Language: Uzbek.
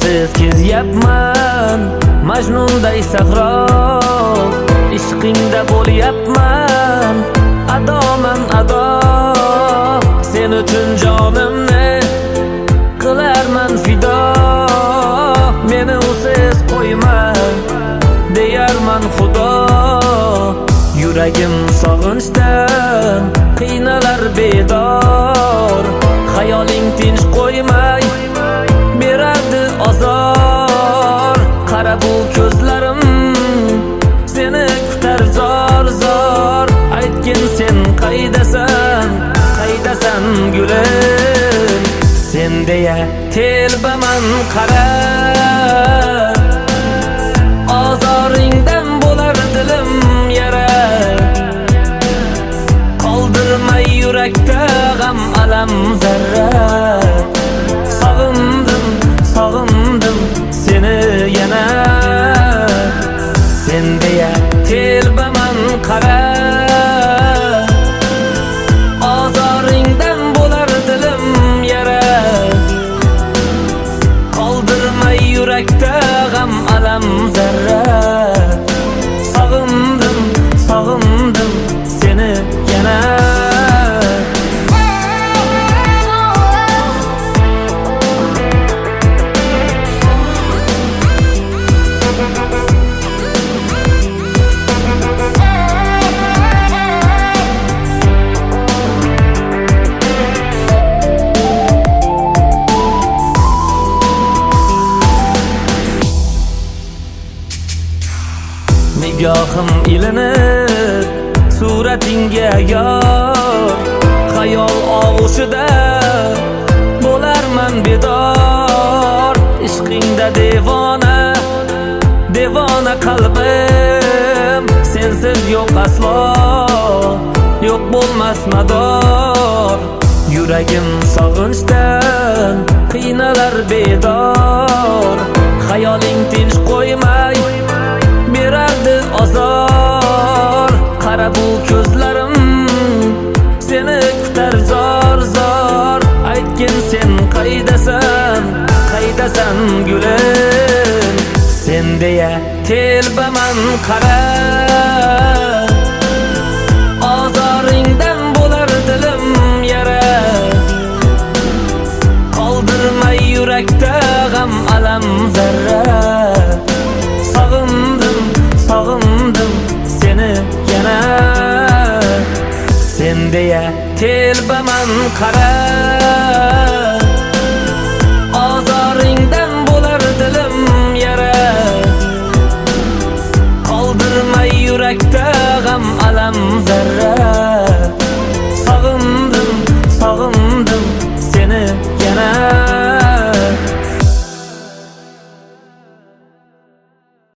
sensiz kezyapman Majnunday sahro ishqingda bo'lyapman adoman ado sen uchun jonimni qilarman fido meni usiz qo'yma deyarman xudo yuragim sog'inchdan qiynalar bedor xayoling tinch qo'ymay berardi azor qara bu ko'zlarim seni kutar zor zor aytgin sen qaydasan gulim sen deya telbaman qara ozoringdan bo'lar dilim yara qoldirmay yurakda g'am alam zarra sog'indim seni yana sen deya telbaman qara ozoringdan bo'lar dilim yara qoldirmay yurakda g'am alam zarra sog'indim seni yana nigohim ilinib suratingga yor xayol og'ushida bo'larman bedor ishqingda devona qalbim sensiz yo'q aslo yo'q bo'lmas mador yuragim sog'inchdan qiynalar bedor xayoling tinch qo'ymay berardi azor qara bu ko'zlarim seni kutar zor zor aytgin sen qaydasan gulim sen deya telbaman qara ozoringdan bo'lar dilim yara qoldirmay yurakda g'am alam zarra sog'indim seni yana sen deya telbaman qara